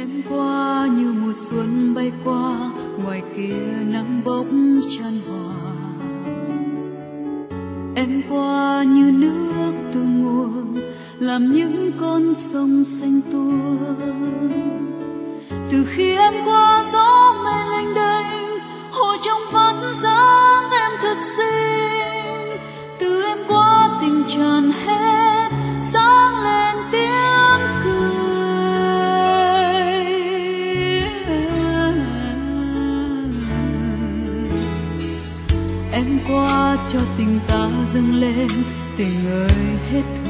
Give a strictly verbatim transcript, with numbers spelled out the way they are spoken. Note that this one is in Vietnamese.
Em qua như mùa xuân bay qua, ngoài kia nắng bốc chan hòa. Em qua như nước từ nguồn, làm những con sông xanh tuôn. Từ khi em qua gió mây lênh đênh, hồ trong vắt dáng em thật xinh. Từ em qua tình tràn hết, sáng lên tiếng cười. Em qua cho tình ta dâng lên, tình ơi hết